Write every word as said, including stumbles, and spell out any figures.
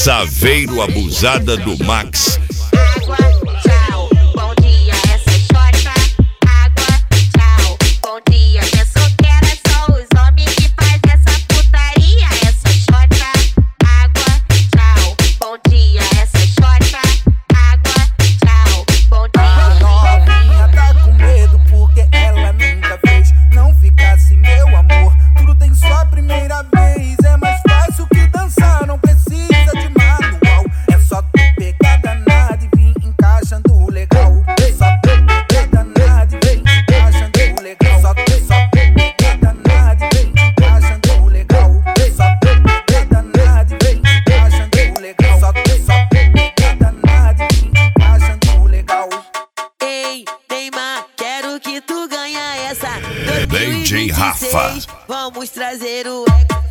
Saveiro Abusada do Max. Água, tchau, bom dia, essa é xota. Água, tchau, bom dia, é solteira, só os homens que faz essa putaria. Essa é xota. Água, tchau, bom dia, essa é xota. Água, tchau, bom dia. Novinha tá com medo porque ela nunca fez. Não fica assim, meu amor, tudo tem sua primeira vez. É mais fácil que dançar, não precisa de manual. É só tu pegar danado e vir encaixando legal. Só tu pegar danado e vir encaixando legal. Só tu, só tu pegar danado e vir encaixando legal. Só tu pegar danado e vir encaixando legal. Só tu, só tu pegar danado e vir encaixando legal. Ei, Neymar, quero que tu ganha essa. D J Rafa. Vamos trazer o